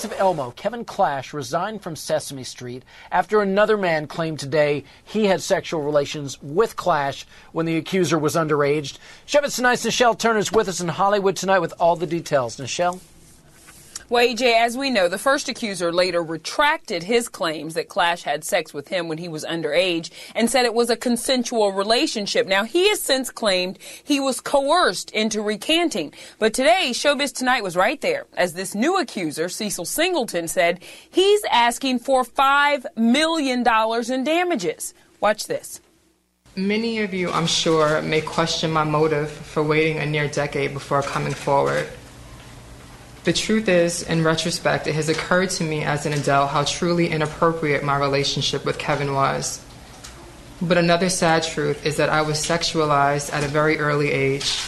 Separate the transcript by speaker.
Speaker 1: Of Elmo, Kevin Clash resigned from Sesame Street after another man claimed today he had sexual relations with Clash when the accuser was underage. Shepard Tonight's Nichelle Turner is with us in Hollywood tonight with all the details. Nichelle?
Speaker 2: Well, AJ, as we know, the first accuser later retracted his claims that Clash had sex with him when he was underage and said it was a consensual relationship. Now, he has since claimed he was coerced into recanting. But today, Showbiz Tonight was right there as this new accuser, Cecil Singleton, said he's asking for $5 million in damages. Watch this.
Speaker 3: Many of you, I'm sure, may question my motive for waiting a near decade before coming forward. The truth is, in retrospect, it has occurred to me as an adult how truly inappropriate my relationship with Kevin was. But another sad truth is that I was sexualized at a very early age.